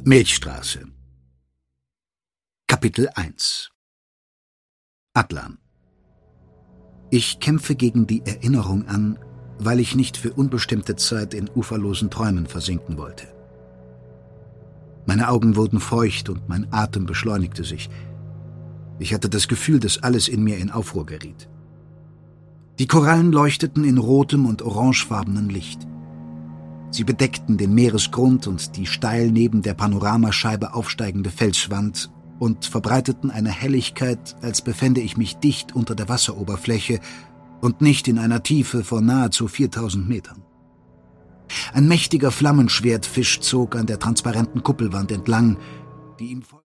Milchstraße. Kapitel 1. Adlan. Ich kämpfe gegen die Erinnerung an, weil ich nicht für unbestimmte Zeit in uferlosen Träumen versinken wollte. Meine Augen wurden feucht und mein Atem beschleunigte sich. Ich hatte das Gefühl, dass alles in mir in Aufruhr geriet. Die Korallen leuchteten in rotem und orangefarbenen Licht. Sie bedeckten den Meeresgrund und die steil neben der Panoramascheibe aufsteigende Felswand und verbreiteten eine Helligkeit, als befände ich mich dicht unter der Wasseroberfläche und nicht in einer Tiefe von nahezu 4000 Metern. Ein mächtiger Flammenschwertfisch zog an der transparenten Kuppelwand entlang, die ihm